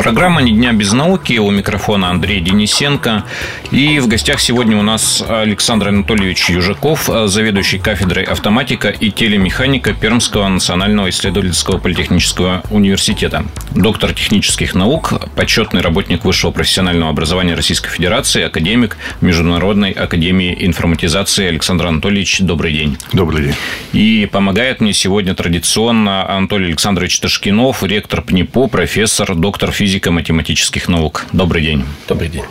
Программа «Ни дня без науки». У микрофона Андрей Денисенко. И в гостях сегодня у нас Александр Анатольевич Южаков, заведующий кафедрой автоматика и телемеханика Пермского национального исследовательского политехнического университета, доктор технических наук, почетный работник высшего профессионального образования Российской Федерации, академик Международной академии информатизации. Александр Анатольевич, добрый день. Добрый день. И помогает мне сегодня традиционно Анатолий Александрович Ташкинов, ректор ПНИПО, профессор, доктор физико-математических наук. Добрый день. Добрый день.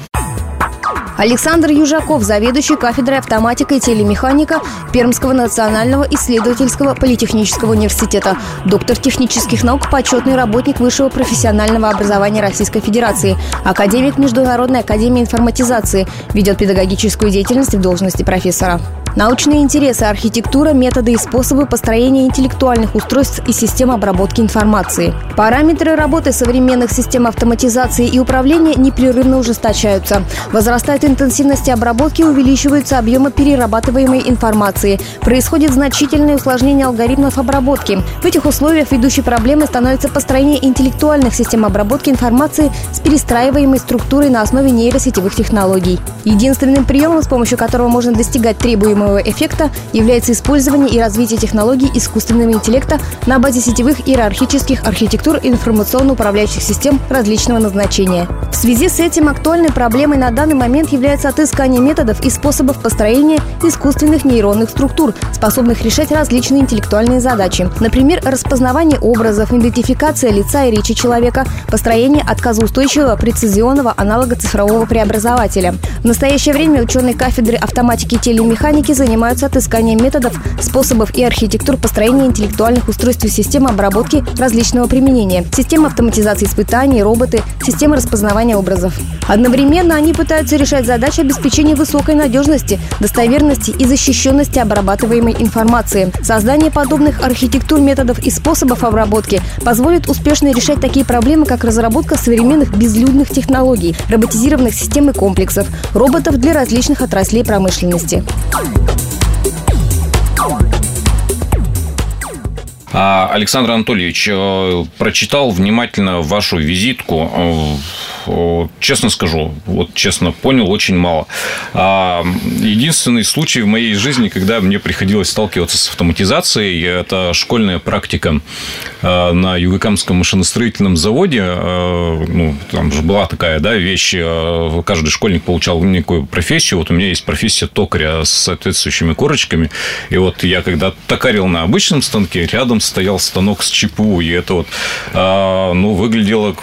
Александр Южаков, заведующий кафедрой автоматика и телемеханика Пермского национального исследовательского политехнического университета, доктор технических наук, почетный работник высшего профессионального образования Российской Федерации, академик Международной академии информатизации, ведет педагогическую деятельность в должности профессора. Научные интересы, архитектура, методы и способы построения интеллектуальных устройств и систем обработки информации. Параметры работы современных систем автоматизации и управления непрерывно ужесточаются. Возрастает интенсивность обработки, увеличиваются объемы перерабатываемой информации. Происходит значительное усложнение алгоритмов обработки. В этих условиях ведущей проблемой становится построение интеллектуальных систем обработки информации с перестраиваемой структурой на основе нейросетевых технологий. Единственным приемом, с помощью которого можно достигать требуемого эффекта, является использование и развитие технологий искусственного интеллекта на базе сетевых иерархических архитектур информационно-управляющих систем различного назначения. В связи с этим актуальной проблемой на данный момент является отыскание методов и способов построения искусственных нейронных структур, способных решать различные интеллектуальные задачи. Например, распознавание образов, идентификация лица и речи человека, построение отказоустойчивого прецизионного аналога цифрового преобразователя. В настоящее время ученые кафедры автоматики и телемеханики занимаются отысканием методов, способов и архитектур построения интеллектуальных устройств и систем обработки различного применения, системы автоматизации испытаний, роботы, системы распознавания образов. Одновременно они пытаются решать задачи обеспечения высокой надежности, достоверности и защищенности обрабатываемой информации. Создание подобных архитектур, методов и способов обработки позволит успешно решать такие проблемы, как разработка современных безлюдных технологий, роботизированных систем и комплексов, роботов для различных отраслей промышленности. Александр Анатольевич, прочитал внимательно вашу визитку. Честно скажу, честно понял очень мало. Единственный случай в моей жизни, когда мне приходилось сталкиваться с автоматизацией, это школьная практика на Югокамском машиностроительном заводе. Там же была такая вещь, каждый школьник получал некую профессию. У меня есть профессия токаря с соответствующими корочками. И я когда токарил на обычном станке, рядом стоял станок с ЧПУ. И это выглядело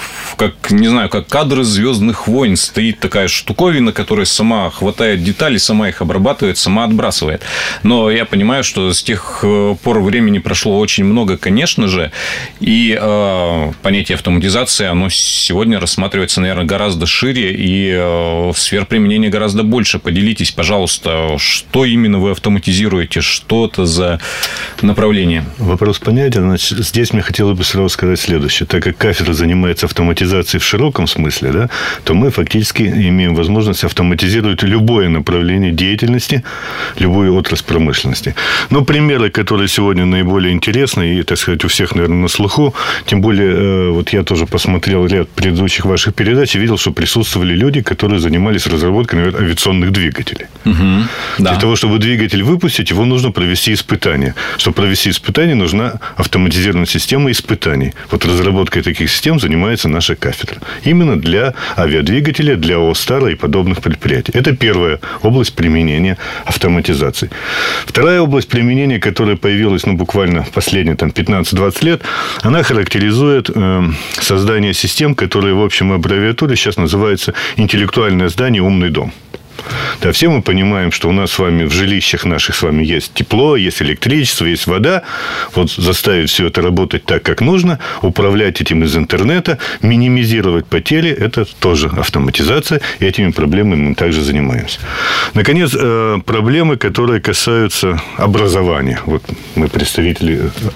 как кадр из «Звездных войн». Стоит такая штуковина, которая сама хватает детали, сама их обрабатывает, сама отбрасывает. Но я понимаю, что с тех пор времени прошло очень много, конечно же. И понятие автоматизации, оно сегодня рассматривается, наверное, гораздо шире. И сфер применения гораздо больше. Поделитесь, пожалуйста, что именно вы автоматизируете, что это за направление? Вопрос понятен. Значит, здесь мне хотелось бы сразу сказать следующее. Так как кафедра занимается автоматизацией в широком смысле, то мы фактически имеем возможность автоматизировать любое направление деятельности, любую отрасль промышленности. Но примеры, которые сегодня наиболее интересны и, так сказать, у всех, наверное, на слуху, тем более, я тоже посмотрел ряд предыдущих ваших передач и видел, что присутствовали люди, которые занимались разработкой, например, авиационных двигателей. Угу. Для того, чтобы двигатель выпустить, его нужно провести испытания. Чтобы провести испытания, нужна автоматизированная система испытаний. Разработкой таких систем занимается наша кафедра. Именно для авиадвигателя, для ОСТАРа и подобных предприятий. Это первая область применения автоматизации. Вторая область применения, которая появилась буквально последние 15-20 лет, она характеризует создание систем, которые в общем аббревиатуре сейчас называются интеллектуальное здание «Умный дом». Да, все мы понимаем, что у нас с вами в жилищах наших с вами есть тепло, есть электричество, есть вода. Заставить все это работать так, как нужно, управлять этим из интернета, минимизировать потери – это тоже автоматизация, и этими проблемами мы также занимаемся. Наконец, проблемы, которые касаются образования. Мы представители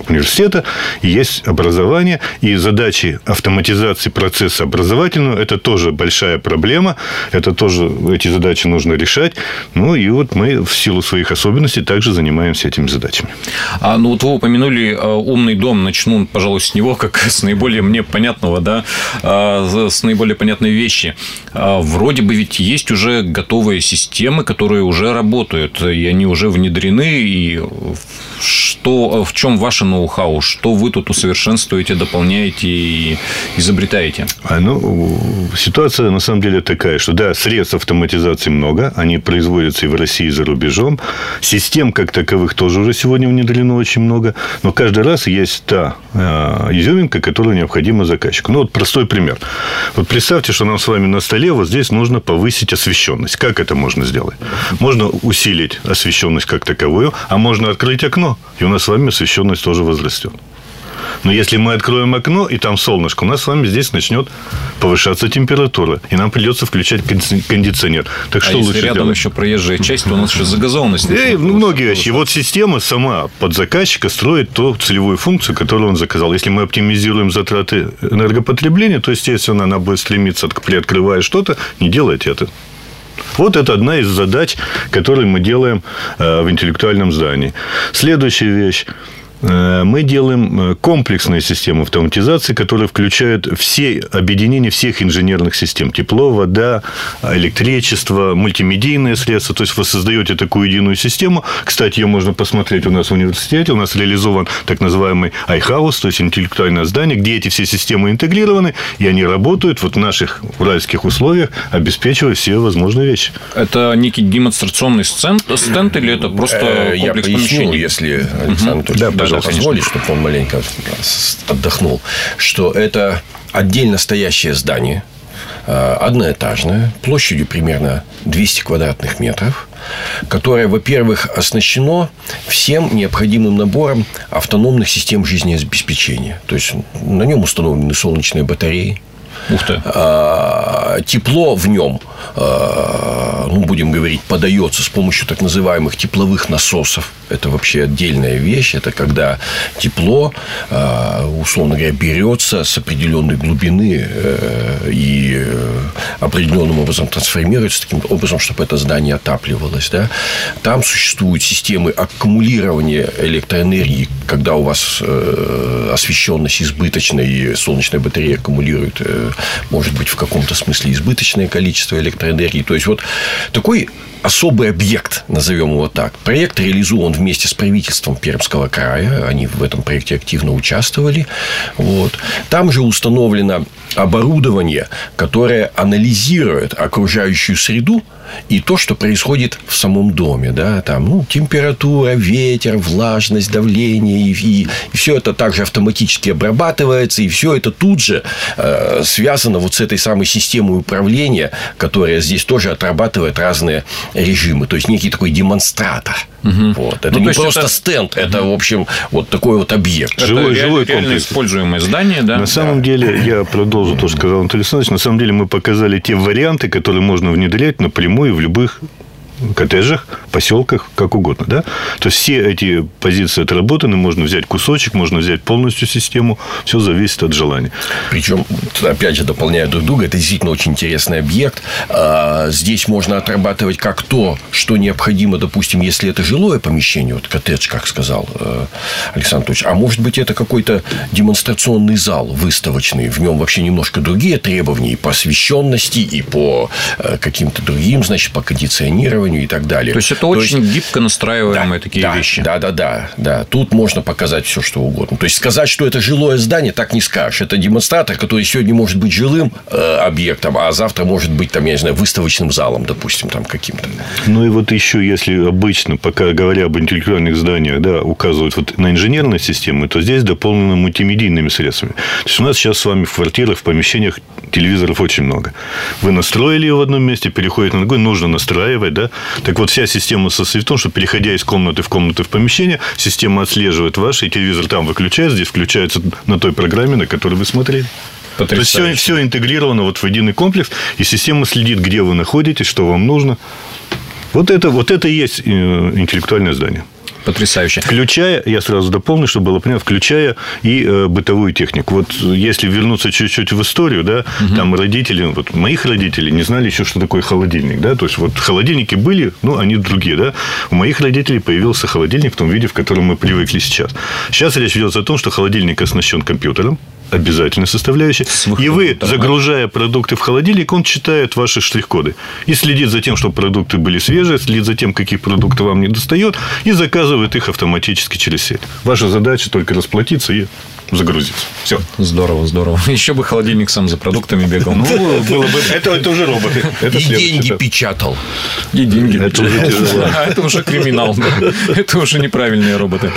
университета, и есть образование, и задачи автоматизации процесса образовательного – это тоже большая проблема, это тоже эти задачи нужно решать. Ну, и вот мы в силу своих особенностей также занимаемся этими задачами. Ну, вот вы упомянули умный дом. Начну, пожалуй, с него, как с наиболее мне понятного, да, с наиболее понятной вещи. Вроде бы ведь есть уже готовые системы, которые уже работают, и они уже внедрены, и в чем ваше ноу-хау? Что вы тут усовершенствуете, дополняете и изобретаете? Ситуация на самом деле такая, что да, средств автоматизации много, они производятся и в России, и за рубежом. Систем как таковых тоже уже сегодня внедрено очень много, но каждый раз есть та изюминка, которую необходима заказчику. Вот простой пример. Вот представьте, что нам с вами на столе вот здесь нужно повысить освещенность. Как это можно сделать? Можно усилить освещенность как таковую, а можно открыть окно, и у нас с вами освещенность тоже возрастет. Но если мы откроем окно, и там солнышко, у нас с вами здесь начнет повышаться температура, и нам придется включать кондиционер. Так что если рядом сделать? Еще проезжая часть, то у нас еще загазованность. Многие вещи. И вот система сама под заказчика строит ту целевую функцию, которую он заказал. Если мы оптимизируем затраты энергопотребления, то, естественно, она будет стремиться, приоткрывая что-то, не делать это. Вот это одна из задач, которые мы делаем в интеллектуальном здании. Следующая вещь. Мы делаем комплексные системы автоматизации, которые включают все объединения всех инженерных систем. Тепло, вода, электричество, мультимедийные средства. То есть, вы создаете такую единую систему. Кстати, ее можно посмотреть у нас в университете. У нас реализован так называемый iHouse, то есть интеллектуальное здание, где эти все системы интегрированы, и они работают вот в наших уральских условиях, обеспечивая все возможные вещи. Это некий демонстрационный стенд или это просто комплекс помещений? Если Александр позволить, чтобы он маленько отдохнул, что это отдельно стоящее здание, одноэтажное, площадью примерно 200 квадратных метров, которое, во-первых, оснащено всем необходимым набором автономных систем жизнеобеспечения. То есть, на нем установлены солнечные батареи. Ух ты. Тепло в нем, будем говорить, подается с помощью так называемых тепловых насосов. Это вообще отдельная вещь. Это когда тепло, условно говоря, берется с определенной глубины и определенным образом трансформируется таким образом, чтобы это здание отапливалось. Да? Там существуют системы аккумулирования электроэнергии, когда у вас освещенность избыточная, и солнечная батарея аккумулирует, может быть, в каком-то смысле избыточное количество электроэнергии. То есть, вот такой особый объект, назовем его так. Проект реализован вместе с правительством Пермского края. Они в этом проекте активно участвовали. Вот. Там же установлено оборудование, которое анализирует окружающую среду и то, что происходит в самом доме. Да? Там, температура, ветер, влажность, давление. И все это также автоматически обрабатывается. И все это тут же связано вот с этой самой системой управления, которая здесь тоже отрабатывает разные режимы. То есть, некий такой демонстратор. Вот. Это не просто стенд, это, в общем, вот такой вот объект. Это живой реально используемое здание, да? На самом деле, я продолжу то, что сказал Анатолий Александрович. На самом деле, мы показали те варианты, которые можно внедрять напрямую в любых коттеджах, поселках, как угодно. Да? То есть, все эти позиции отработаны. Можно взять кусочек, можно взять полностью систему. Все зависит от желания. Причем, опять же, дополняя друг друга, это действительно очень интересный объект. Здесь можно отрабатывать как то, что необходимо, допустим, если это жилое помещение, вот коттедж, как сказал Александр Анатольевич, а может быть, это какой-то демонстрационный зал выставочный. В нем вообще немножко другие требования и по освещенности, и по каким-то другим, значит, по кондиционированию и так далее. То есть, это очень гибко настраиваемые такие вещи. Да. Тут можно показать все, что угодно. То есть, сказать, что это жилое здание, так не скажешь. Это демонстратор, который сегодня может быть жилым объектом, а завтра может быть, там, я не знаю, выставочным залом, допустим, там каким-то. Ну, и вот еще, если обычно, пока говоря об интеллектуальных зданиях, да, указывают вот на инженерные системы, то здесь дополнено мультимедийными средствами. То есть, у нас сейчас с вами в квартирах, в помещениях телевизоров очень много. Вы настроили ее в одном месте, переходите на другой, нужно настраивать, да. Так вот, вся система состоит в том, что, переходя из комнаты в комнату в помещение, система отслеживает ваш, и телевизор там выключается, здесь включается на той программе, на которой вы смотрели. Потрясающе. То есть, все интегрировано вот в единый комплекс, и система следит, где вы находитесь, что вам нужно. Вот это и есть интеллектуальное здание. Потрясающе. Включая, я сразу дополню, чтобы было понятно, включая и бытовую технику. Вот если вернуться чуть-чуть в историю, да, там родители, вот моих родителей не знали еще, что такое холодильник, да, то есть вот холодильники были, ну, они другие, да. У моих родителей появился холодильник в том виде, в котором мы привыкли сейчас. Сейчас речь идет о том, что холодильник оснащен компьютером, обязательная составляющая. И вы, загружая продукты в холодильник, он читает ваши штрих-коды. И следит за тем, чтобы продукты были свежие, следит за тем, какие продукты вам не достает, и заказывает их автоматически через сеть. Ваша задача только расплатиться и загрузиться. Все. Здорово, здорово. Еще бы холодильник сам за продуктами бегал. Ну, было бы... Это уже роботы. И деньги печатал. И деньги. Это уже криминал. Это уже неправильные роботы.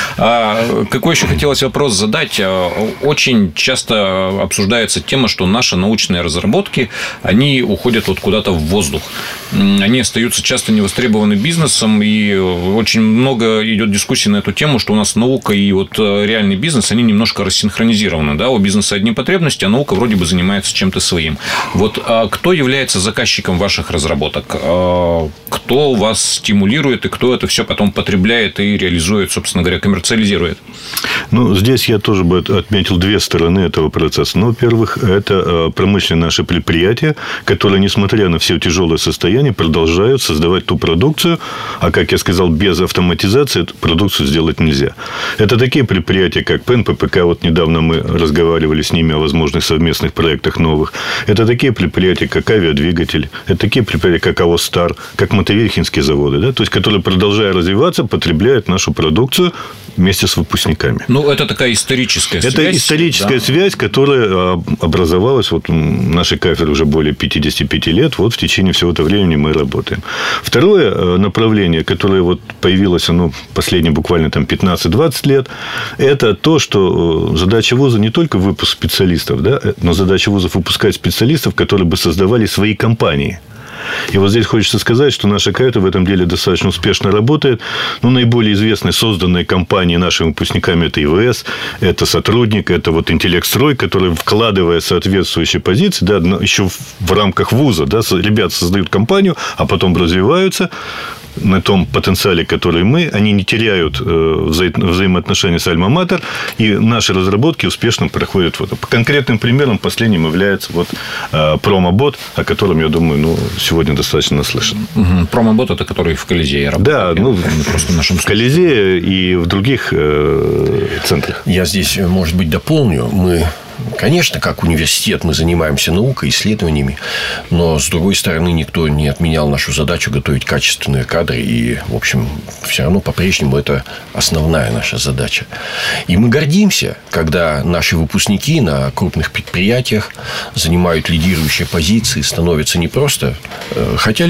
Какой еще хотелось вопрос задать? Очень часто обсуждается тема, что наши научные разработки, они уходят вот куда-то в воздух. Они остаются часто невостребованы бизнесом, и очень много идет дискуссий на эту тему, что у нас наука и вот реальный бизнес, они немножко рассинхронизированы. Да? У бизнеса одни потребности, а наука вроде бы занимается чем-то своим. Вот кто является заказчиком ваших разработок? Кто вас стимулирует, и кто это все потом потребляет и реализует, собственно говоря, коммерциализирует? Ну, здесь я тоже бы отметил две стороны этого процесса. Ну, во-первых, это промышленные наши предприятия, которые, несмотря на все тяжелое состояние, продолжают создавать ту продукцию, а, как я сказал, без автоматизации эту продукцию сделать нельзя. Это такие предприятия, как ПЭН, ППК, вот недавно мы разговаривали с ними о возможных совместных проектах новых. Это такие предприятия, как авиадвигатель, это такие предприятия, как АОСТАР, как мотовехинские заводы, да, то есть, которые, продолжая развиваться, потребляют нашу продукцию вместе с выпускниками. Ну, это такая историческая связь. Это историческая связь, которая образовалась, вот в нашей кафедре уже более 55 лет, вот в течение всего этого времени мы работаем. Второе направление, которое вот появилось, оно последние буквально там 15-20 лет, это то, что задача вуза не только выпуск специалистов, да, но задача вузов выпускать специалистов, которые бы создавали свои компании. И вот здесь хочется сказать, что наша кафедра в этом деле достаточно успешно работает. Ну, наиболее известные созданные компании нашими выпускниками – это ИВС, это Сотрудник, это вот Интеллектстрой, который, вкладывая соответствующие позиции, да, еще в рамках вуза, да, ребята создают компанию, а потом развиваются на том потенциале, который мы, они не теряют взаимоотношения с Альма-Матер, и наши разработки успешно проходят. Вот. По конкретным примерам последним является вот Промобот, о котором, я думаю, сегодня достаточно наслышан. Промобот – это который в Колизее работает? Да, просто в нашем в Колизее и в других центрах. Я здесь, может быть, дополню. Мы, конечно, как университет, мы занимаемся наукой, исследованиями, но, с другой стороны, никто не отменял нашу задачу готовить качественные кадры, и, в общем, все равно по-прежнему это основная наша задача. И мы гордимся, когда наши выпускники на крупных предприятиях занимают лидирующие позиции, становятся не просто... Хотя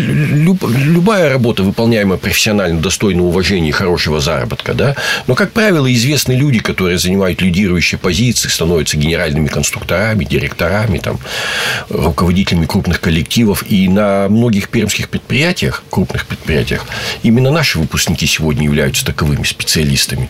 любая работа, выполняемая профессионально, достойна уважения и хорошего заработка, да? Но, как правило, известны люди, которые занимают лидирующие позиции, становятся генеральными конструкторами, директорами, там, руководителями крупных коллективов. И на многих пермских предприятиях, крупных предприятиях, именно наши выпускники сегодня являются таковыми специалистами.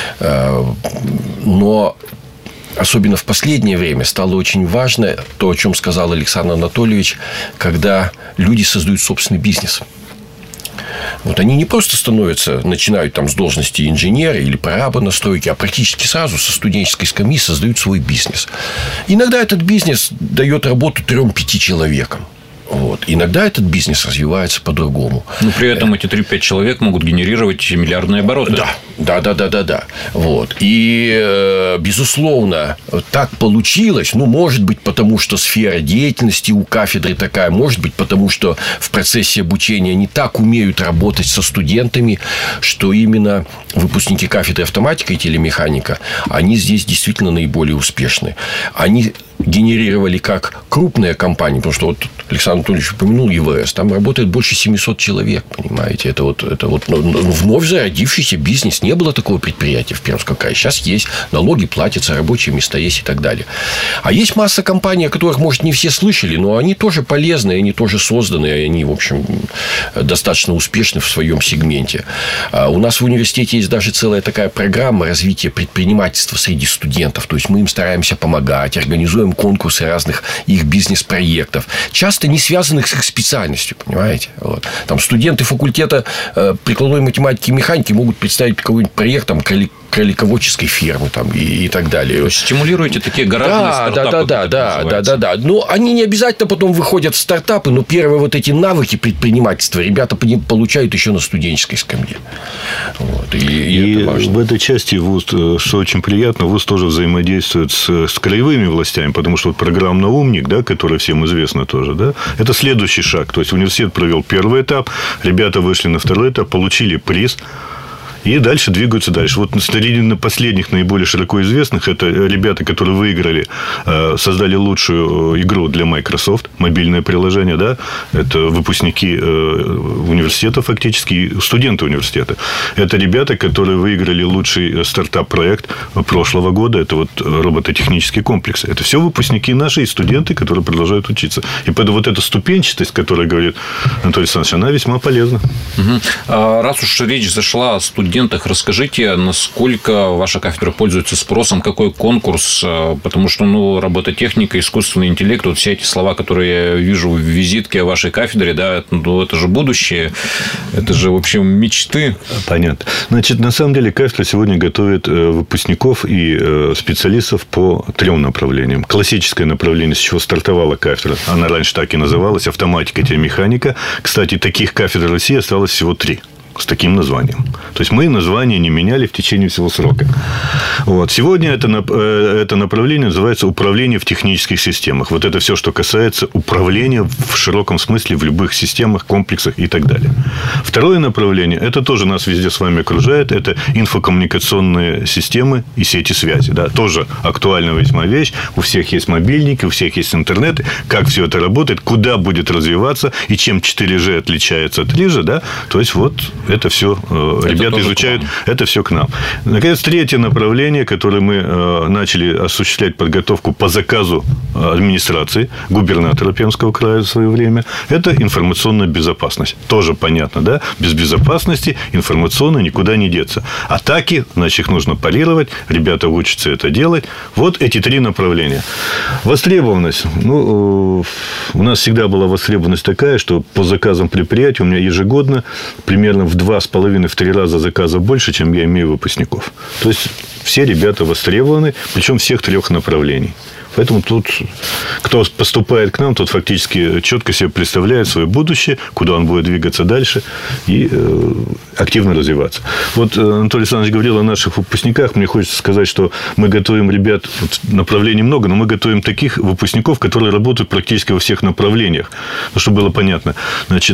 Но особенно в последнее время стало очень важно то, о чем сказал Александр Анатольевич, когда люди создают собственный бизнес. Вот они не просто начинают там с должности инженера или прораба на стройке, а практически сразу со студенческой скамьи создают свой бизнес. Иногда этот бизнес дает работу 3-5 человекам. Вот. Иногда этот бизнес развивается по-другому. Но при этом эти 3-5 человек могут генерировать миллиардные обороты. Да. Вот. И, безусловно, так получилось. Может быть, потому что сфера деятельности у кафедры такая. Может быть, потому что в процессе обучения они так умеют работать со студентами, что именно выпускники кафедры автоматика и телемеханика, они здесь действительно наиболее успешны. Они генерировали как крупные компании, потому что вот Александр Анатольевич упомянул ЕВС, там работает больше 700 человек, понимаете, это вот вновь зародившийся бизнес, не было такого предприятия в Пермском крае, сейчас есть, налоги платятся, рабочие места есть и так далее. А есть масса компаний, о которых, может, не все слышали, но они тоже полезны, они тоже созданы, и они, в общем, достаточно успешны в своем сегменте. У нас в университете есть даже целая такая программа развития предпринимательства среди студентов, то есть мы им стараемся помогать, организуем устраиваем конкурсы разных их бизнес-проектов, часто не связанных с их специальностью, понимаете? Вот. Там студенты факультета прикладной математики и механики могут представить какой-нибудь проект там, кролиководческой фирмы там, и так далее. То есть стимулируете такие гаражные стартапы? Да. Но они не обязательно потом выходят в стартапы, но первые вот эти навыки предпринимательства ребята получают еще на студенческой скамье. Вот. И это важно. В этой части ВУЗ, что очень приятно, ВУЗ тоже взаимодействует с краевыми властями, потому что вот программа «Умник», да, которая всем известна тоже, да, это следующий шаг. То есть университет провел первый этап, ребята вышли на второй этап, получили приз. И дальше двигаются дальше. Вот среди последних наиболее широко известных это ребята, которые выиграли, создали лучшую игру для Microsoft, мобильное приложение, да, это выпускники университета фактически, студенты университета. Это ребята, которые выиграли лучший стартап-проект прошлого года, это вот робототехнический комплекс. Это все выпускники наши и студенты, которые продолжают учиться. И поэтому вот эта ступенчатость, которая говорит Анатолий Александрович, она весьма полезна. Раз уж речь зашла о студентах, расскажите, насколько ваша кафедра пользуется спросом, какой конкурс, потому что, робототехника, искусственный интеллект, вот все эти слова, которые я вижу в визитке вашей кафедры, да, это же будущее, это же, в общем, мечты. Понятно. Значит, на самом деле, кафедра сегодня готовит выпускников и специалистов по 3 направлениям. Классическое направление, с чего стартовала кафедра, она раньше так и называлась, автоматика, телемеханика. Кстати, таких кафедр в России осталось всего 3. С таким названием. То есть мы название не меняли в течение всего срока. Вот. Сегодня это направление называется управление в технических системах. Вот это все, что касается управления в широком смысле в любых системах, комплексах и так далее. Второе направление, это тоже нас везде с вами окружает, это инфокоммуникационные системы и сети связи. Да, тоже актуальная весьма вещь. У всех есть мобильники, у всех есть интернет. Как все это работает, куда будет развиваться и чем 4G отличается от 3G, да? То есть вот это все ребята изучают, это все к нам. Наконец, третье направление, которое мы начали осуществлять подготовку по заказу администрации губернатора Пермского края в свое время, это информационная безопасность. Тоже понятно, да? Без безопасности информационно никуда не деться. Атаки, значит, их нужно парировать, ребята учатся это делать. Вот эти 3 направления. Востребованность. У нас всегда была востребованность такая, что по заказам предприятий у меня ежегодно примерно в 2,5-3 раза заказов больше, чем я имею выпускников. То есть все ребята востребованы, причем всех 3 направлений. Поэтому тут, кто поступает к нам, тот фактически четко себе представляет свое будущее, куда он будет двигаться дальше и активно развиваться. Вот Анатолий Александрович говорил о наших выпускниках. Мне хочется сказать, что мы готовим ребят, направлений много, но мы готовим таких выпускников, которые работают практически во всех направлениях. Чтобы было понятно. Значит,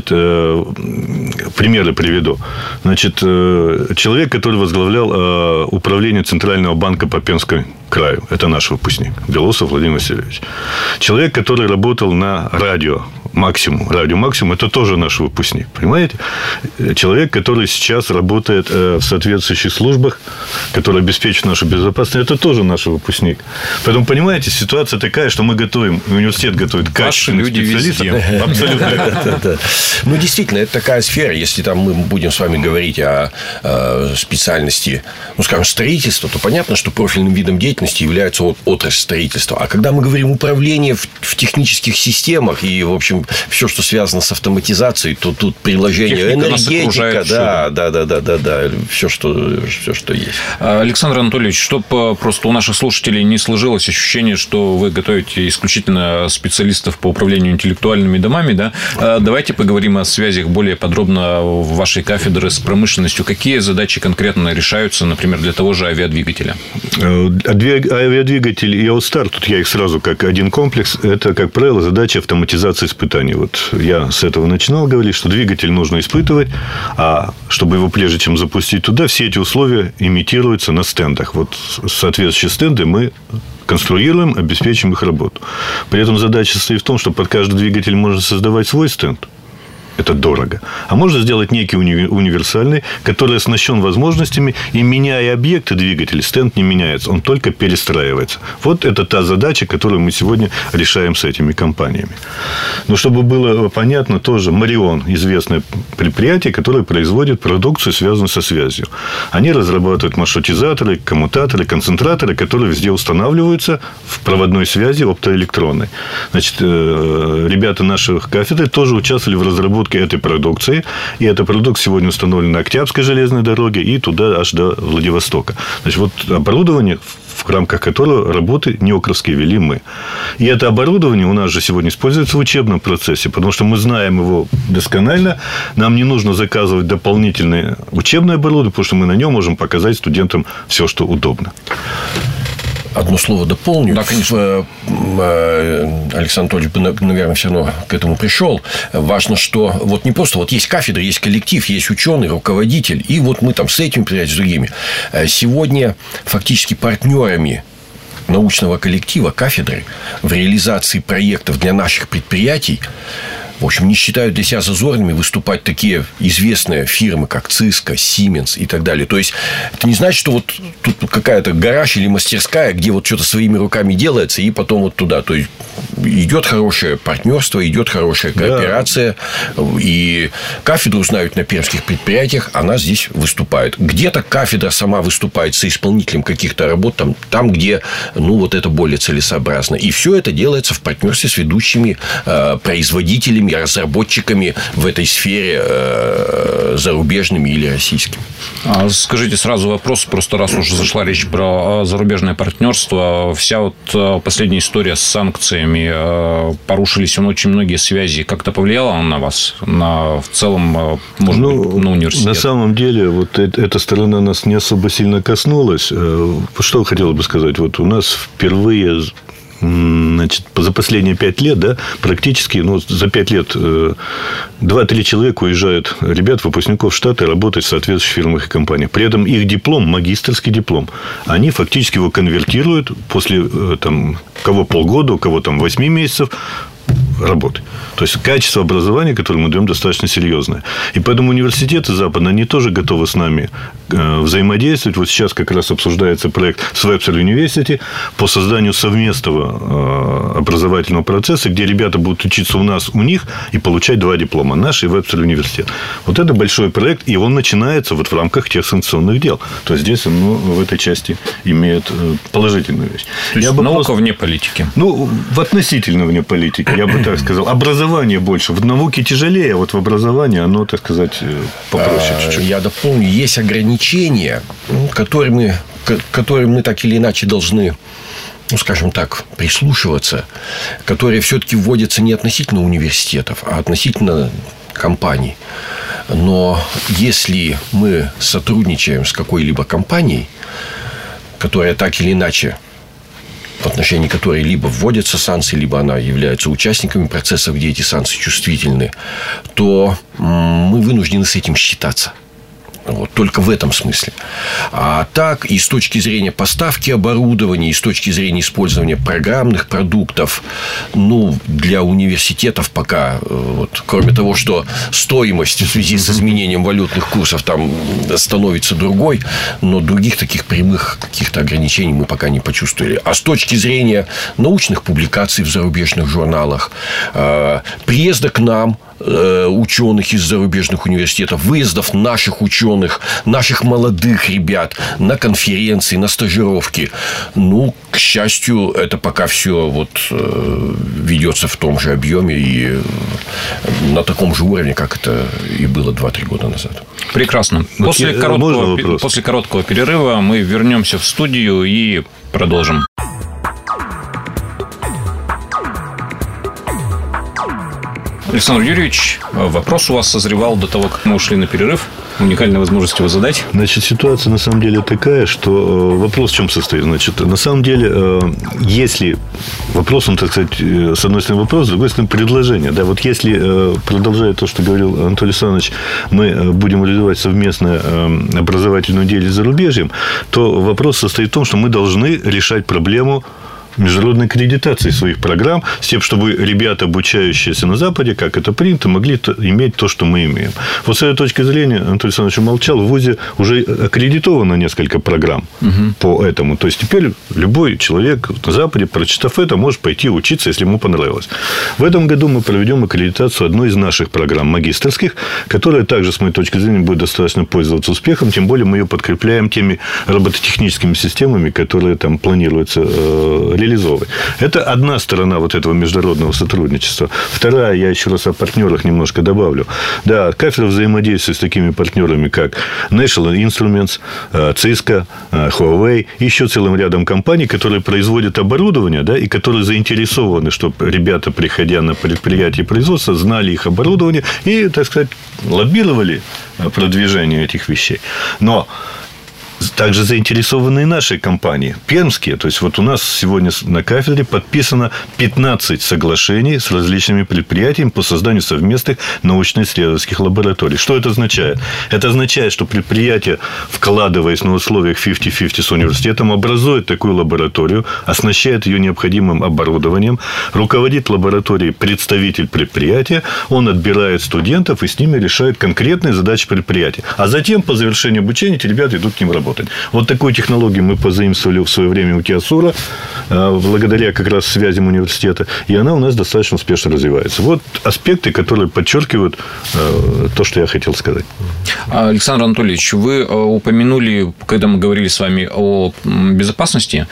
примеры приведу. Значит, человек, который возглавлял управление Центрального банка по Пермскому краю. Это наш выпускник. Белосов Владимир Васильевич. Человек, который работал на радио Максимум. Радио Максимум – это тоже наш выпускник. Понимаете? Человек, который сейчас работает в соответствующих службах, который обеспечивает нашу безопасность, это тоже наш выпускник. Поэтому, понимаете, ситуация такая, что мы готовим, университет готовит качественных специалистов. Абсолютно. Ну, действительно, это такая сфера. Если там мы будем с вами говорить о специальности, скажем, строительства, то понятно, что профильным видом деятельности является отрасль строительства. А когда мы говорим управление в технических системах и, в общем, все, что связано с автоматизацией, то тут приложение энергетика, да, все, что есть. Александр Анатольевич, чтобы просто у наших слушателей не сложилось ощущение, что вы готовите исключительно специалистов по управлению интеллектуальными домами, да, давайте поговорим о связях более подробно в вашей кафедре с промышленностью. Какие задачи конкретно решаются, например, для того же авиадвигателя? Авиадвигатель и Аустар, тут я их сразу как один комплекс, это, как правило, задача автоматизации испытаний. Вот я с этого начинал говорить, что двигатель нужно испытывать, а чтобы его прежде чем запустить туда, все эти условия имитируются на стендах. Вот соответствующие стенды мы конструируем, обеспечим их работу. При этом задача состоит в том, что под каждый двигатель можно создавать свой стенд. Это дорого. А можно сделать некий универсальный, который оснащен возможностями, и меняя объекты двигателя, стенд не меняется, он только перестраивается. Вот это та задача, которую мы сегодня решаем с этими компаниями. Но чтобы было понятно, тоже Марион, известное предприятие, которое производит продукцию, связанную со связью. Они разрабатывают маршрутизаторы, коммутаторы, концентраторы, которые везде устанавливаются в проводной связи оптоэлектронной. Значит, ребята наших кафедры тоже участвовали в разработке этой продукции. И эта продукция сегодня установлена на Октябрьской железной дороге и туда аж до Владивостока. Значит, вот оборудование, в рамках которого работы неокровские вели мы. И это оборудование у нас же сегодня используется в учебном процессе, потому что мы знаем его досконально. Нам не нужно заказывать дополнительное учебное оборудование, потому что мы на нем можем показать студентам все, что удобно. Одно слово дополню. Да, конечно. Александр Анатольевич бы, наверное, все равно к этому пришел. Важно, что вот не просто вот есть кафедра, есть коллектив, есть ученый, руководитель, и вот мы там с этими предприятиями, с другими. Сегодня фактически партнерами научного коллектива кафедры в реализации проектов для наших предприятий, в общем, не считают для себя зазорными выступать такие известные фирмы, как Cisco, Siemens и так далее. То есть, это не значит, что вот тут какая-то гараж или мастерская, где вот что-то своими руками делается, и потом вот туда. То есть, идет хорошее партнерство, идет хорошая кооперация. Да. И кафедру знают на пермских предприятиях, она здесь выступает. Где-то кафедра сама выступает соисполнителем каких-то работ, там где, ну, вот это более целесообразно. И все это делается в партнерстве с ведущими производителями, разработчиками в этой сфере, зарубежными или российскими. Скажите сразу вопрос, просто раз уже зашла речь про зарубежное партнерство, вся вот последняя история с санкциями, порушились очень многие связи, как-то повлияла она на вас, в целом, может быть, на университет? На самом деле, вот эта сторона нас не особо сильно коснулась. Что хотел бы сказать? Вот у нас впервые... Значит, за последние 5 лет, да, практически, за 5 лет 2-3 человека уезжают, ребят, выпускников Штаты, работать в соответствующих фирмах и компаниях. При этом их диплом, магистерский диплом, они фактически его конвертируют после, у кого полгода, у кого 8 месяцев работы. То есть, качество образования, которое мы даем, достаточно серьезное. И поэтому университеты западные, они тоже готовы с нами взаимодействовать. Вот сейчас как раз обсуждается проект с Webster University по созданию совместного образовательного процесса, где ребята будут учиться у нас, у них, и получать 2 диплома. Наш и Webster университет. Вот это большой проект, и он начинается вот в рамках тех санкционных дел. То есть, здесь он в этой части имеет положительную вещь. То есть, наука вне политики? В относительно вне политики, я бы так сказал. Образование больше. В науке тяжелее, а вот в образовании оно, так сказать, попроще чуть-чуть. Я дополню. Есть ограничения, которые мы так или иначе должны, скажем так, прислушиваться, которые все-таки вводятся не относительно университетов, а относительно компаний. Но если мы сотрудничаем с какой-либо компанией, которая так или иначе, в отношении которой либо вводятся санкции, либо она является участниками процессов, где эти санкции чувствительны, то мы вынуждены с этим считаться. Вот, только в этом смысле. А так, и с точки зрения поставки оборудования, и с точки зрения использования программных продуктов, для университетов пока, кроме того, что стоимость в связи с изменением валютных курсов там становится другой, но других таких прямых каких-то ограничений мы пока не почувствовали. А с точки зрения научных публикаций в зарубежных журналах, приезда к нам ученых из зарубежных университетов, выездов наших ученых, наших молодых ребят на конференции, на стажировки. К счастью, это пока все ведется в том же объеме и на таком же уровне, как это и было 2-3 года назад. Прекрасно. После короткого перерыва мы вернемся в студию и продолжим. Александр Юрьевич, вопрос у вас созревал до того, как мы ушли на перерыв. Уникальная возможность его задать. Значит, ситуация на самом деле такая, что вопрос в чем состоит? Значит, на самом деле, если вопрос, так сказать, с одной стороны вопрос, с другой стороны предложение. Да, вот если, продолжая то, что говорил Анатолий Александрович, мы будем реализовать совместно образовательную деятельность с зарубежьем, то вопрос состоит в том, что мы должны решать проблему международной аккредитации своих программ, с тем, чтобы ребята, обучающиеся на Западе, как это принято, могли иметь то, что мы имеем. Вот с этой точки зрения, Анатолий Александрович молчал, в ВУЗе уже аккредитовано несколько программ по этому. То есть, теперь любой человек на Западе, прочитав это, может пойти учиться, если ему понравилось. В этом году мы проведем аккредитацию одной из наших программ магистерских, которая также, с моей точки зрения, будет достаточно пользоваться успехом, тем более мы ее подкрепляем теми робототехническими системами, которые там планируется реализовывать. Это одна сторона вот этого международного сотрудничества. Вторая, я еще раз о партнерах немножко добавлю. Да, кафедра взаимодействует с такими партнерами, как National Instruments, Cisco, Huawei, и еще целым рядом компаний, которые производят оборудование, да, и которые заинтересованы, чтобы ребята, приходя на предприятие производства, знали их оборудование и, так сказать, лоббировали продвижение этих вещей. Но также заинтересованы и наши компании, пермские. То есть, вот у нас сегодня на кафедре подписано 15 соглашений с различными предприятиями по созданию совместных научно-исследовательских лабораторий. Что это означает? Это означает, что предприятие, вкладываясь на условиях 50-50 с университетом, образует такую лабораторию, оснащает ее необходимым оборудованием, руководит лабораторией представитель предприятия, он отбирает студентов и с ними решает конкретные задачи предприятия. А затем, по завершению обучения, эти ребята идут к ним работать. Вот такую технологию мы позаимствовали в свое время у Киосура, благодаря как раз связям университета, и она у нас достаточно успешно развивается. Вот аспекты, которые подчеркивают то, что я хотел сказать. Александр Анатольевич, вы упомянули, когда мы говорили с вами о безопасности,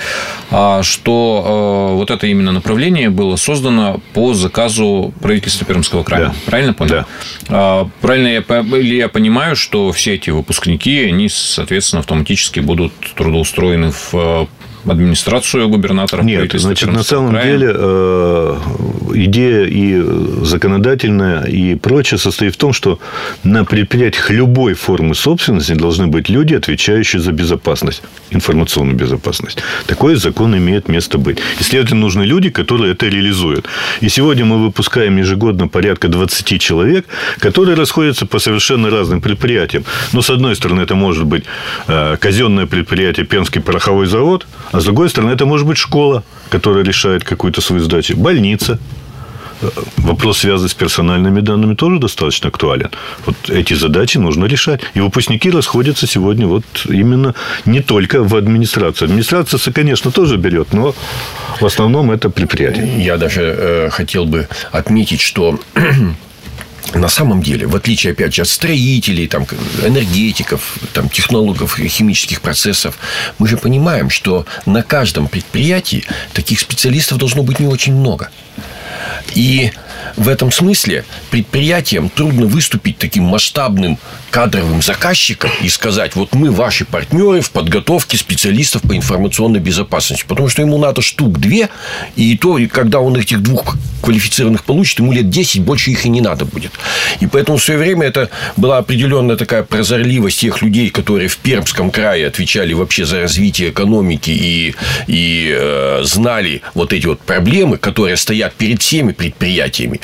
что вот это именно направление было создано по заказу правительства Пермского края. Да. Правильно понял? Да. Правильно ли я понимаю, что все эти выпускники, они, соответственно, автоматически будут трудоустроены в администрацию губернатора? Нет, значит, на самом деле идея и законодательная, и прочее состоит в том, что на предприятиях любой формы собственности должны быть люди, отвечающие за безопасность, информационную безопасность. Такой закон имеет место быть. И, следовательно, нужны люди, которые это реализуют. И сегодня мы выпускаем ежегодно порядка 20 человек, которые расходятся по совершенно разным предприятиям. Но, с одной стороны, это может быть казенное предприятие Пермский пороховой завод, а с другой стороны, это может быть школа, которая решает какую-то свою задачу, больница. Вопрос, связанный с персональными данными, тоже достаточно актуален. Вот эти задачи нужно решать. И выпускники расходятся сегодня вот именно не только в администрацию. Администрация, конечно, тоже берет, но в основном это предприятие. Я даже хотел бы отметить, что на самом деле, в отличие, опять же, от строителей, там, энергетиков, там, технологов химических процессов, мы же понимаем, что на каждом предприятии таких специалистов должно быть не очень много. И в этом смысле предприятиям трудно выступить таким масштабным кадровым заказчиком и сказать: вот мы ваши партнеры в подготовке специалистов по информационной безопасности. Потому что ему надо штук 2, и то, когда он этих 2 квалифицированных получит, ему лет 10, больше их и не надо будет. И поэтому в свое время это была определенная такая прозорливость тех людей, которые в Пермском крае отвечали вообще за развитие экономики и знали вот эти вот проблемы, которые стоят перед всеми предприятиями.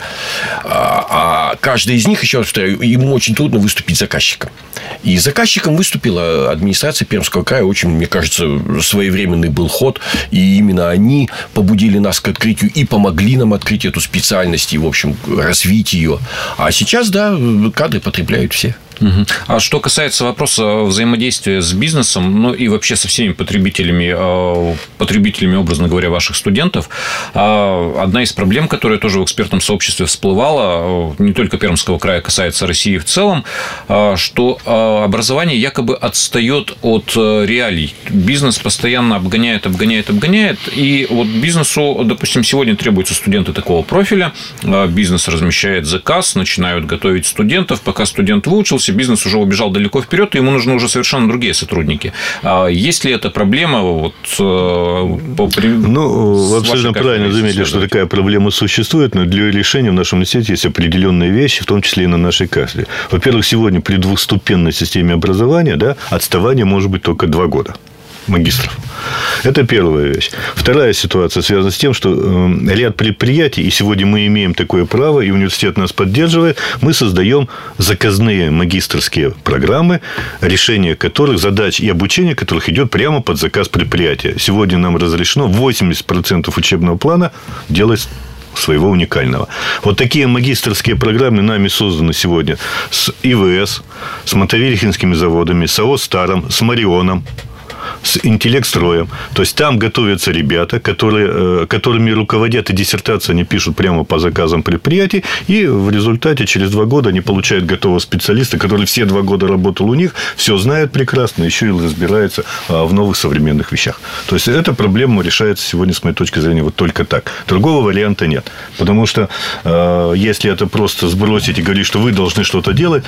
А каждый из них, еще раз повторяю, ему очень трудно выступить заказчиком. И заказчиком выступила администрация Пермского края. Очень, мне кажется, своевременный был ход. И именно они побудили нас к открытию и помогли нам открыть эту специальность и, в общем, развить ее. А сейчас, да, кадры потребляют все. А что касается вопроса взаимодействия с бизнесом, ну и вообще со всеми потребителями, образно говоря, ваших студентов, одна из проблем, которая тоже в экспертном сообществе всплывала, не только Пермского края, касается России в целом, что образование якобы отстает от реалий. Бизнес постоянно обгоняет, и вот бизнесу, допустим, сегодня требуются студенты такого профиля, бизнес размещает заказ, начинают готовить студентов, пока студент выучился, бизнес уже убежал далеко вперед, и ему нужны уже совершенно другие сотрудники. Есть ли эта проблема? Вот, вы абсолютно правильно заметили, что такая проблема существует, но для ее решения в нашем университете есть определенные вещи, в том числе и на нашей кафедре. Во-первых, сегодня при двухступенной системе образования, да, отставание может быть только 2 года. магистров. Это первая вещь. Вторая ситуация связана с тем, что ряд предприятий, и сегодня мы имеем такое право, и университет нас поддерживает, мы создаем заказные магистерские программы, решение которых, задач и обучение которых идет прямо под заказ предприятия. Сегодня нам разрешено 80% учебного плана делать своего уникального. Вот такие магистерские программы нами созданы сегодня с ИВС, с Мотовилихинскими заводами, с АО «Старом», с «Марионом», с «Интеллектстроем». То есть, там готовятся ребята, которыми руководят, и диссертации они пишут прямо по заказам предприятий, и в результате через 2 года они получают готового специалиста, который все 2 года работал у них, все знает прекрасно, еще и разбирается в новых современных вещах. То есть, эта проблема решается сегодня, с моей точки зрения, вот только так. Другого варианта нет. Потому что, если это просто сбросить и говорить, что вы должны что-то делать,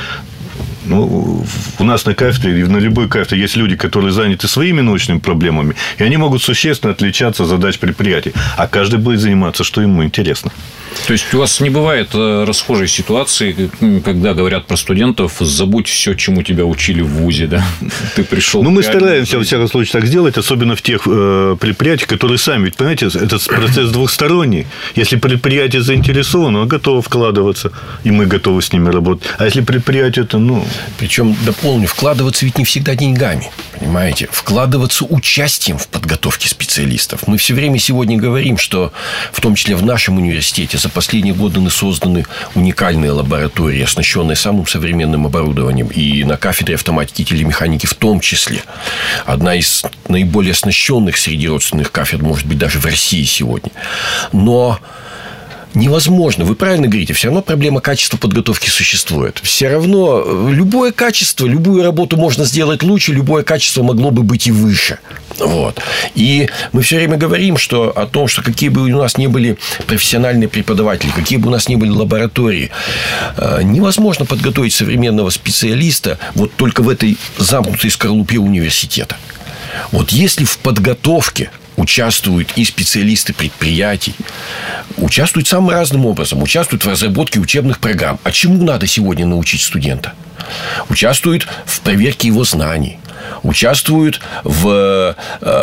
ну, у нас на кафедре и на любой кафедре есть люди, которые заняты своими научными проблемами, и они могут существенно отличаться от задач предприятий. А каждый будет заниматься, что ему интересно. То есть, у вас не бывает расхожей ситуации, когда говорят про студентов: забудь все, чему тебя учили в вузе, да? Ты пришел. Ну, мы стараемся, во всяком случае, так сделать, особенно в тех предприятиях, которые сами, ведь, понимаете, этот процесс двухсторонний. Если предприятие заинтересовано, оно готово вкладываться, и мы готовы с ними работать. А если предприятие, то, Причем, дополню, вкладываться ведь не всегда деньгами, понимаете? Вкладываться участием в подготовке специалистов. Мы все время сегодня говорим, что, в том числе в нашем университете, за последние годы созданы уникальные лаборатории, оснащенные самым современным оборудованием. И на кафедре автоматики и телемеханики в том числе. Одна из наиболее оснащенных среди родственных кафедр, может быть, даже в России сегодня. Но невозможно, вы правильно говорите, все равно проблема качества подготовки существует. Все равно любое качество, любую работу можно сделать лучше, любое качество могло бы быть и выше. Вот. И мы все время говорим, о том, что какие бы у нас ни были профессиональные преподаватели, какие бы у нас ни были лаборатории, невозможно подготовить современного специалиста вот только в этой замкнутой скорлупе университета. Вот если в подготовке участвуют и специалисты предприятий, участвуют самым разным образом, участвуют в разработке учебных программ. А чему надо сегодня научить студента? Участвуют в проверке его знаний, участвуют в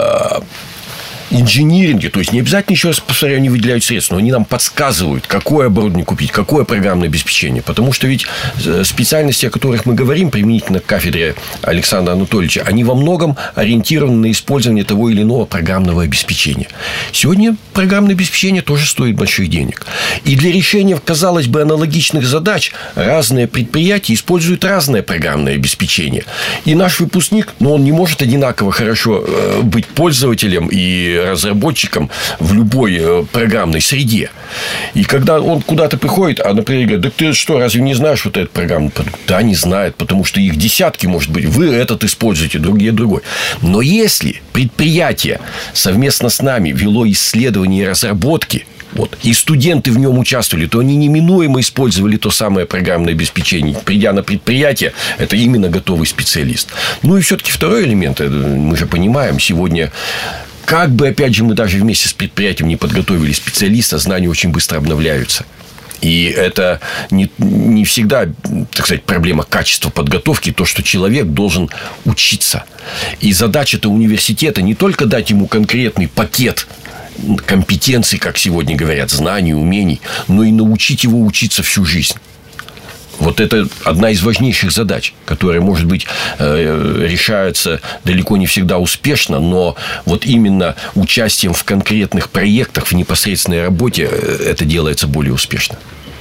инжиниринге, то есть не обязательно, еще раз повторяю, они выделяют средства, но они нам подсказывают, какое оборудование купить, какое программное обеспечение. Потому что ведь специальности, о которых мы говорим, применительно к кафедре Александра Анатольевича, они во многом ориентированы на использование того или иного программного обеспечения. Сегодня программное обеспечение тоже стоит больших денег. И для решения, казалось бы, аналогичных задач разные предприятия используют разное программное обеспечение. И наш выпускник, он не может одинаково хорошо быть пользователем и разработчиком в любой программной среде. И когда он куда-то приходит, например, говорит: да ты что, разве не знаешь вот этот программный продукт? Да, не знает, потому что их десятки, может быть. Вы этот используете, другие другой. Но если предприятие совместно с нами вело исследования и разработки, и студенты в нем участвовали, то они неминуемо использовали то самое программное обеспечение. Придя на предприятие, это именно готовый специалист. Ну и все-таки второй элемент, мы же понимаем, сегодня, как бы, опять же, мы даже вместе с предприятием не подготовили специалиста, знания очень быстро обновляются. И это не всегда, так сказать, проблема качества подготовки, то, что человек должен учиться. И задача-то университета не только дать ему конкретный пакет компетенций, как сегодня говорят, знаний, умений, но и научить его учиться всю жизнь. Вот это одна из важнейших задач, которая, может быть, решается далеко не всегда успешно, но вот именно участием в конкретных проектах, в непосредственной работе это делается более успешно.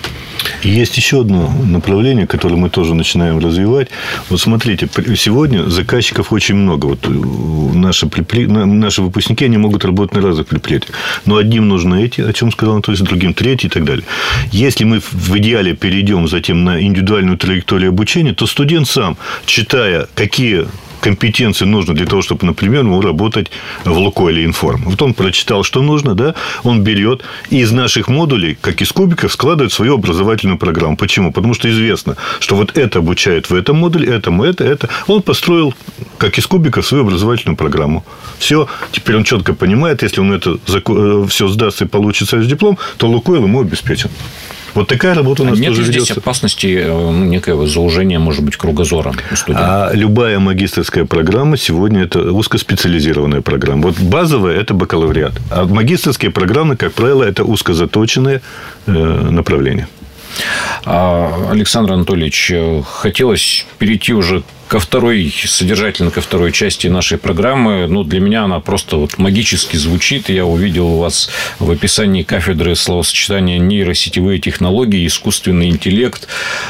И есть еще одно направление, которое мы тоже начинаем развивать. Вот смотрите, сегодня заказчиков очень много. Вот наши выпускники, они могут работать на разных предприятиях. Но одним нужны эти, о чем сказал Анатолий, другим третий и так далее. Если мы в идеале перейдем затем на индивидуальную траекторию обучения, то студент сам, читая, какие компетенции нужно для того, чтобы, например, работать в Лукойле Информ. Вот он прочитал, что нужно, да, он берет и из наших модулей, как из кубиков, складывает свою образовательную программу. Почему? Потому что известно, что вот это обучает в этом модуле, этому, это. Он построил, как из кубиков, свою образовательную программу. Все. Теперь он четко понимает, если он это все сдаст и получит свой диплом, то Лукойл ему обеспечен. Вот такая работа у нас нет тоже ли здесь ведется. опасности некоего заужения, может быть, кругозора у студентов? А любая магистерская программа сегодня – это узкоспециализированная программа. Вот базовая – это бакалавриат. А магистерские программы, как правило, это узкозаточенные направления. Александр Анатольевич, хотелось перейти уже содержательно ко второй части нашей программы. Ну, для меня она просто вот магически звучит. Я увидел у вас в описании кафедры словосочетание «нейросетевые технологии, искусственный интеллект».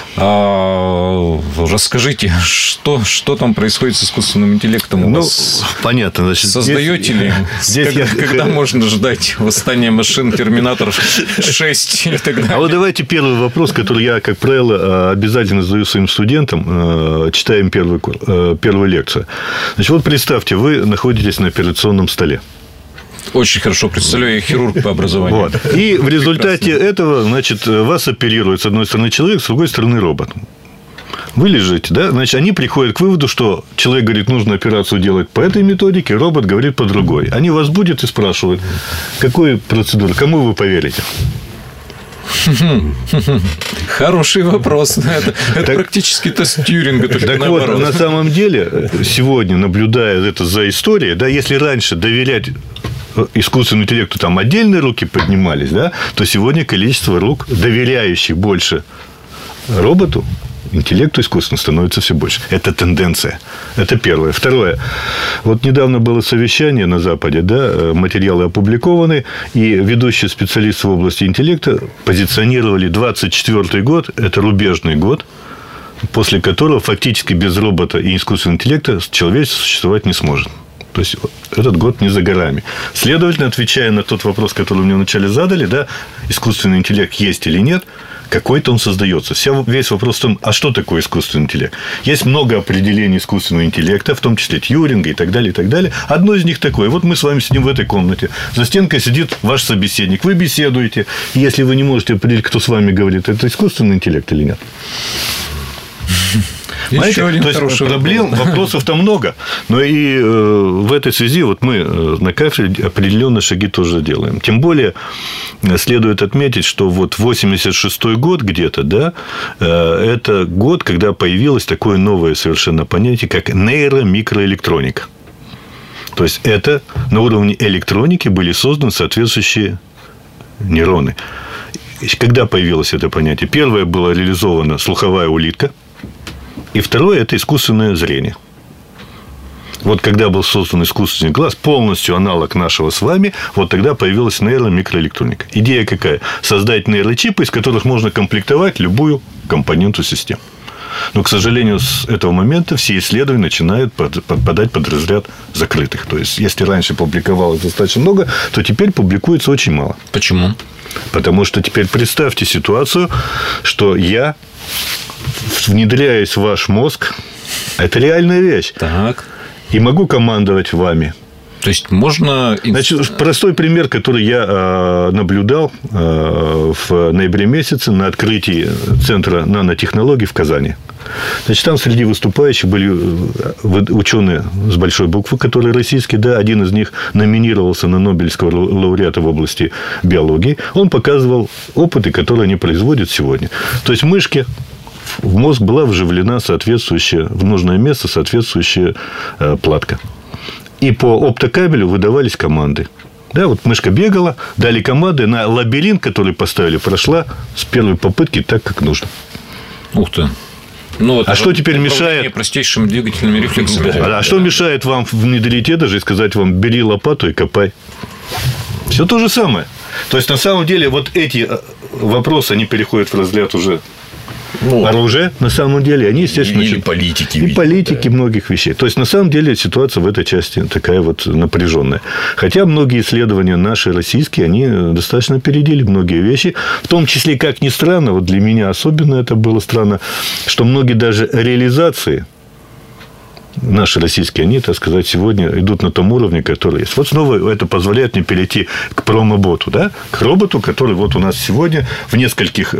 Расскажите, что там происходит с искусственным интеллектом у вас? Понятно. Значит, создаете ли? Когда можно ждать восстание машин, Терминатор 6 и так далее? А вот давайте первый вопрос, который я, как правило, обязательно задаю своим студентам. Читаем первую лекцию. Значит, вот представьте, вы находитесь на операционном столе. Очень хорошо представляю, я хирург по образованию. Вот. И в результате этого, значит, вас оперирует с одной стороны человек, с другой стороны робот. Вы лежите, да? Значит, они приходят к выводу, что человек говорит, нужно операцию делать по этой методике, робот говорит по другой. Они вас будут и спрашивают, какую процедуру, кому вы поверите? Хороший вопрос. Это практически тест Тьюринга. Так вот, на самом деле, сегодня, наблюдая это за историей, да, если раньше доверять искусственному интеллекту там отдельные руки поднимались, да, то сегодня количество рук, доверяющих больше роботу, интеллекту искусственному, становится все больше. Это тенденция. Это первое. Второе. Вот недавно было совещание на Западе, да, материалы опубликованы, и ведущие специалисты в области интеллекта позиционировали 24-й год, это рубежный год, после которого фактически без робота и искусственного интеллекта человечество существовать не сможет. То есть, этот год не за горами. Следовательно, отвечая на тот вопрос, который мне вначале задали, да, искусственный интеллект есть или нет, какой-то он создается. Весь вопрос в том, а что такое искусственный интеллект? Есть много определений искусственного интеллекта, в том числе Тьюринга и так далее, и так далее. Одно из них такое. Вот мы с вами сидим в этой комнате. За стенкой сидит ваш собеседник. Вы беседуете. И если вы не можете определить, кто с вами говорит, это искусственный интеллект или нет? Знаете, то есть вопросов-то много. Но и в этой связи вот мы на кафедре определенные шаги тоже делаем. Тем более, следует отметить, что вот 86-й год где-то, да, это год, когда появилось такое новое совершенно понятие, как нейромикроэлектроника. То есть, это на уровне электроники были созданы соответствующие нейроны. Когда появилось это понятие? Первое было реализовано слуховая улитка. И второе – это искусственное зрение. Вот когда был создан искусственный глаз, полностью аналог нашего с вами, вот тогда появилась нейромикроэлектроника. Идея какая? Создать нейрочипы, из которых можно комплектовать любую компоненту системы. Но, к сожалению, с этого момента все исследования начинают подпадать под разряд закрытых. То есть, если раньше публиковалось достаточно много, то теперь публикуется очень мало. Почему? Потому что теперь представьте ситуацию, что я внедряюсь в ваш мозг. Это реальная вещь. Так. И могу командовать вами. То есть, можно... Значит, простой пример, который я наблюдал в ноябре месяце на открытии Центра нанотехнологий в Казани. Значит, там среди выступающих были ученые с большой буквы, которые российские, да, один из них номинировался на Нобелевского лауреата в области биологии. Он показывал опыты, которые они производят сегодня. То есть, мышки в мозг была вживлена соответствующая, в нужное место соответствующая платка. И по оптокабелю выдавались команды. Да, вот мышка бегала, дали команды, на лабиринт, который поставили, прошла с первой попытки так, как нужно. Ух ты. Ну, а что теперь мешает? Простейшими двигательными рефлексами. А что мешает вам внедрить это же и сказать вам, бери лопату и копай? Все то же самое. То есть, на самом деле, вот эти вопросы, они переходят в разряд уже оружия, на самом деле, они, естественно... Или политики. И политики, да, многих вещей. То есть, на самом деле, ситуация в этой части такая вот напряженная. Хотя, многие исследования наши, российские, они достаточно опередили многие вещи. В том числе, как ни странно, вот для меня особенно это было странно, что многие даже реализации наши российские, они, так сказать, сегодня идут на том уровне, который есть. Вот снова это позволяет мне перейти к промоботу, да? К роботу, который вот у нас сегодня в нескольких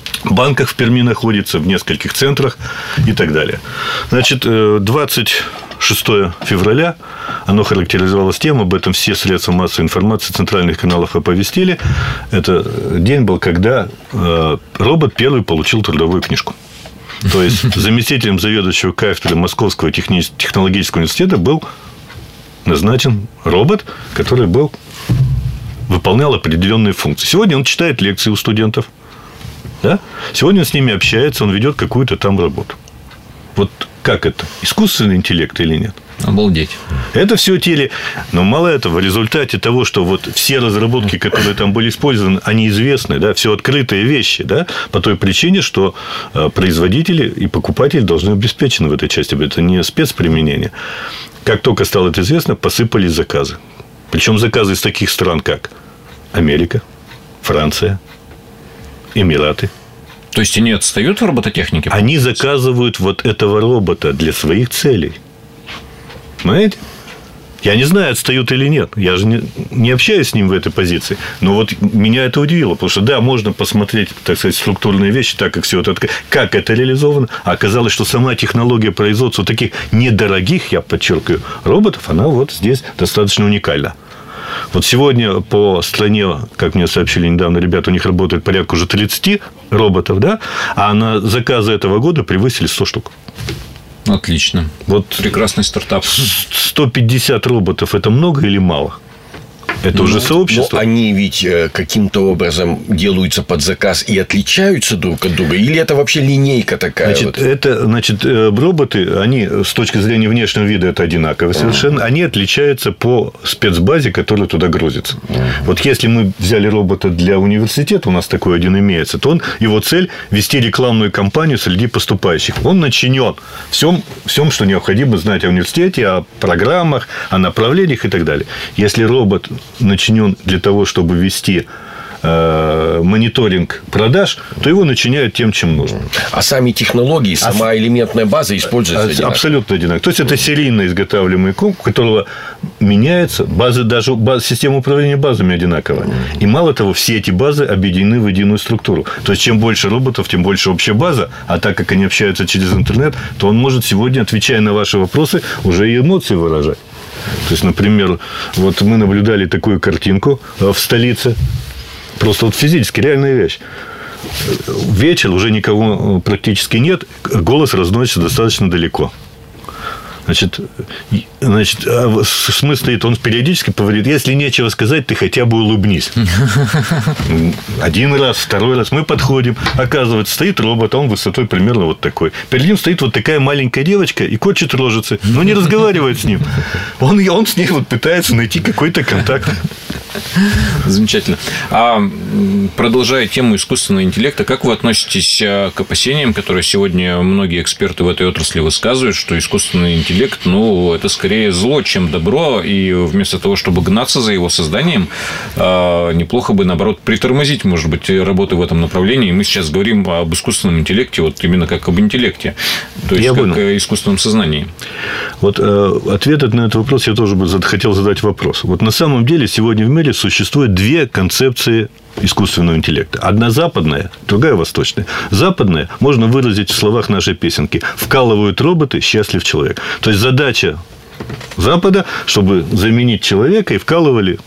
банках в Перми находится, в нескольких центрах и так далее. Значит, 6 февраля, оно характеризовалось тем, об этом все средства массовой информации центральных каналов оповестили. Это день был, когда робот первый получил трудовую книжку. То есть заместителем заведующего кафедры Московского технологического университета был назначен робот, который выполнял определенные функции. Сегодня он читает лекции у студентов. Да? Сегодня он с ними общается, он ведет какую-то там работу. Вот как это? Искусственный интеллект или нет? Обалдеть. Это все Но мало этого, в результате того, что вот все разработки, которые там были использованы, они известны, да, все открытые вещи, да, по той причине, что производители и покупатели должны обеспечены в этой части. Это не спецприменение. Как только стало это известно, посыпались заказы. Причем заказы из таких стран, как Америка, Франция, Эмираты. То есть они отстают в робототехнике? Они заказывают вот этого робота для своих целей. Понимаете? Я не знаю, отстают или нет. Я же не общаюсь с ним в этой позиции. Но вот меня это удивило. Потому что, да, можно посмотреть, так сказать, структурные вещи, так как все это, как это реализовано. А оказалось, что сама технология производства таких недорогих, я подчеркиваю, роботов, она вот здесь достаточно уникальна. Вот сегодня по стране, как мне сообщили недавно ребята, у них работает порядка уже 30 роботов, да? А на заказы этого года превысили 100 штук. Отлично. Вот прекрасный стартап. 150 роботов – это много или мало? Это уже сообщество. Но они ведь каким-то образом делаются под заказ и отличаются друг от друга? Или это вообще линейка такая? Значит, роботы, они с точки зрения внешнего вида это одинаковые совершенно. Они отличаются по спецбазе, которая туда грузится. Вот если мы взяли робота для университета, у нас такой один имеется, то его цель – вести рекламную кампанию среди поступающих. Он начинен всем, что необходимо знать о университете, о программах, о направлениях и так далее. Если робот начинен для того, чтобы вести мониторинг продаж, то его начиняют тем, чем нужно. А сами технологии, сама элементная база используется одинаково? Абсолютно одинаково. То есть, это серийно изготавливаемый комп, у которого меняется базы, даже система управления базами одинаковая. И мало того, все эти базы объединены в единую структуру. То есть, чем больше роботов, тем больше общая база. А так как они общаются через интернет, то он может сегодня, отвечая на ваши вопросы, уже и эмоции выражать. То есть, например, вот мы наблюдали такую картинку в столице. Просто вот физически реальная вещь. Вечер, уже никого практически нет. Голос разносится достаточно далеко. Значит, смысл стоит, он периодически говорит, если нечего сказать, ты хотя бы улыбнись. Один раз, второй раз мы подходим. Оказывается, стоит робот, а он высотой примерно вот такой. Перед ним стоит вот такая маленькая девочка и корчит рожицы, но не разговаривает с ним. Он с ней вот пытается найти какой-то контакт. Замечательно. А продолжая тему искусственного интеллекта, как вы относитесь к опасениям, которые сегодня многие эксперты в этой отрасли высказывают, что искусственный интеллект, это скорее зло, чем добро, и вместо того, чтобы гнаться за его созданием, неплохо бы, наоборот, притормозить, может быть, работы в этом направлении. И мы сейчас говорим об искусственном интеллекте, вот именно как об интеллекте, то есть как о искусственном сознании. Вот ответ на этот вопрос я тоже бы хотел задать вопрос. Вот на самом деле сегодня в мире существует две концепции искусственного интеллекта. Одна западная, другая восточная. Западная можно выразить в словах нашей песенки: вкалывают роботы, счастлив человек. То есть задача Запада, чтобы заменить человека, и вкалывали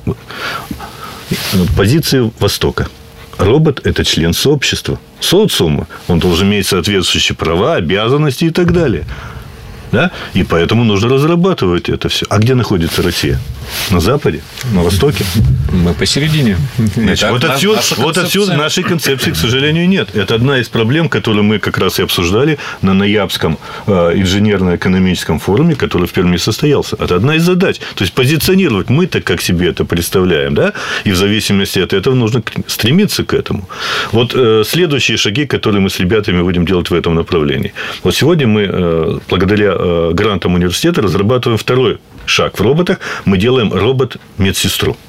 позиции Востока. Робот – это член сообщества, социума. Он должен иметь соответствующие права, обязанности и так далее. Да? И поэтому нужно разрабатывать это все. А где находится Россия? На Западе? На Востоке? Мы посередине. Значит, вот отсюда нашей концепции, к сожалению, нет. Это одна из проблем, которую мы как раз и обсуждали на Ноябрьском инженерно-экономическом форуме, который в Перми состоялся. Это одна из задач. То есть, позиционировать мы-то как себе это представляем, да? И в зависимости от этого нужно стремиться к этому. Вот следующие шаги, которые мы с ребятами будем делать в этом направлении. Вот сегодня мы, благодаря грантам университета, разрабатываем второй шаг в роботах. Мы делаем робот-медсестру.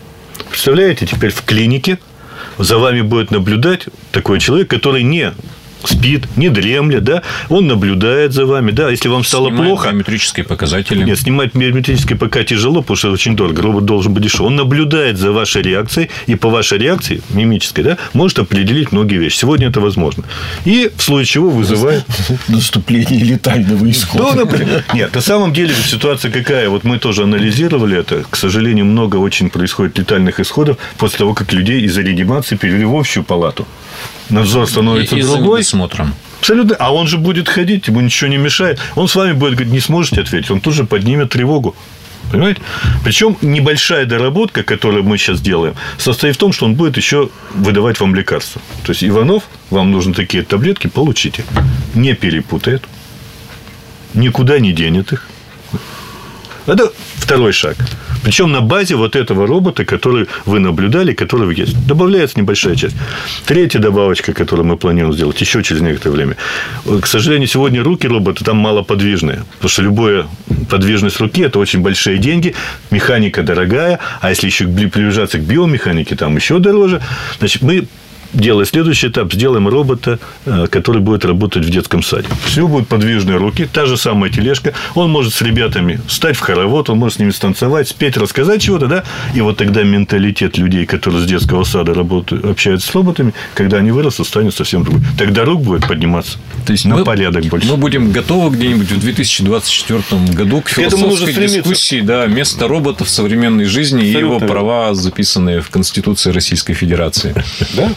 Представляете, теперь в клинике за вами будет наблюдать такой человек, который не спит, не дремлет, да, он наблюдает за вами, да, если вам стало плохо... биометрические показатели. Нет, снимать биометрические пока тяжело, потому что очень дорого, робот должен быть дешевый. Он наблюдает за вашей реакцией, и по вашей реакции, мимической, да, может определить многие вещи. Сегодня это возможно. И в случае чего вызывает... Наступление летального исхода. Ну, например. Нет, на самом деле ситуация какая? Вот мы тоже анализировали это. К сожалению, много очень происходит летальных исходов после того, как людей из реанимации перевели в общую палату. Надзор становится другой. Смотрим. Абсолютно. А он же будет ходить, ему ничего не мешает. Он с вами будет говорить, не сможете ответить. Он тут же поднимет тревогу. Понимаете? Причем небольшая доработка, которую мы сейчас делаем, состоит в том, что он будет еще выдавать вам лекарства. То есть, Иванов, вам нужны такие таблетки, получите. Не перепутает. Никуда не денет их. Это второй шаг. Причем на базе вот этого робота, который вы наблюдали, который есть. Добавляется небольшая часть. Третья добавочка, которую мы планируем сделать еще через некоторое время. К сожалению, сегодня руки робота там малоподвижные. Потому что любая подвижность руки – это очень большие деньги. Механика дорогая. А если еще приближаться к биомеханике, там еще дороже. Значит, мы... Делая следующий этап, сделаем робота, который будет работать в детском саде. Все будут подвижные руки, та же самая тележка. Он может с ребятами встать в хоровод, он может с ними станцевать, спеть, рассказать чего-то, да? И вот тогда менталитет людей, которые с детского сада работают, общаются с роботами, когда они вырастут, станет совсем другой. Тогда рук будет подниматься. То есть на порядок больше. Мы будем готовы где-нибудь в 2024 году к философской дискуссии, да, место робота в современной жизни. Абсолютно. И его права, записанные в Конституции Российской Федерации. Да.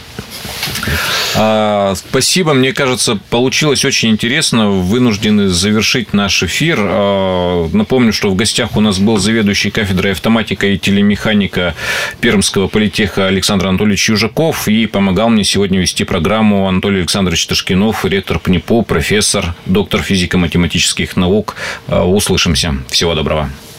Спасибо. Мне кажется, получилось очень интересно. Вынуждены завершить наш эфир. Напомню, что в гостях у нас был заведующий кафедрой автоматика и телемеханика Пермского политеха Александр Анатольевич Южаков. И помогал мне сегодня вести программу Анатолий Александрович Ташкинов, ректор ПНИПО, профессор, доктор физико-математических наук. Услышимся. Всего доброго.